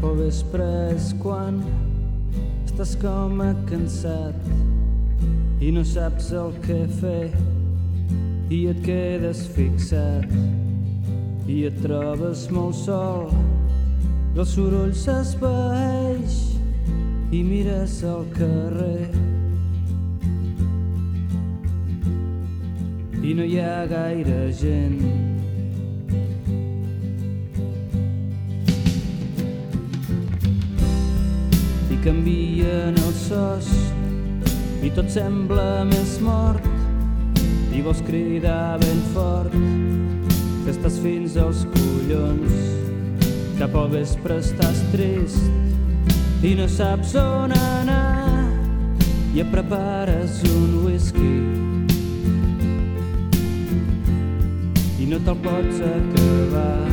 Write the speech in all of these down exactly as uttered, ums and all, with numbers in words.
al vespre és quan estàs com a cansat i no saps el què fer i et quedes fixat i et trobes molt sol i el soroll s'esvaeix i mires al carrer i no hi ha gaire gent. I canvien els sos i tot sembla més mort i vols cridar ben fort que estàs fins als collons. Cap al vespre estàs trist i no saps on anar i et prepares un whisky i no te'l pots acabar.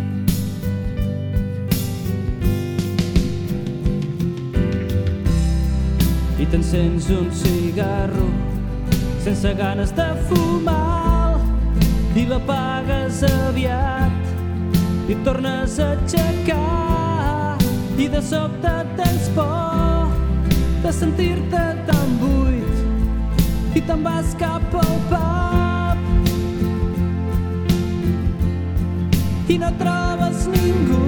I t'encens un cigarro sense ganes de fumar i l'apagues aviat i et tornes a aixecar i de sobte tens por de sentir-te tan buit i te'n vas cap al pub i no trobes ningú.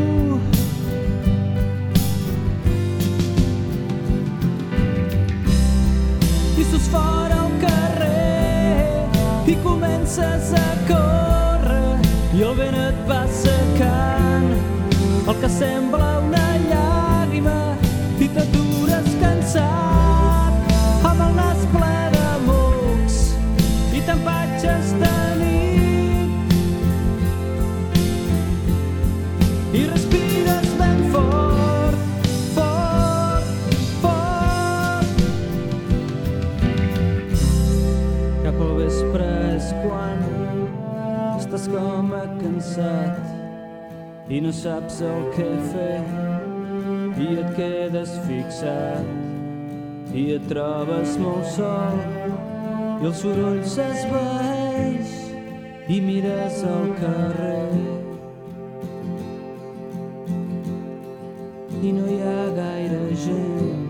I surts fora al carrer i comences a córrer i el vent et va secant el que sembla una llàgrima i t'atures cansat amb el nas ple de mocs i t'empatxes de nit i respires ben fort, fort, fort. Cap al vespre és quan estàs com a cansat i no saps el què fer i et quedes fixat i et trobes molt sol i el soroll s'esvaeix i mires al carrer i no hi ha gaire gent.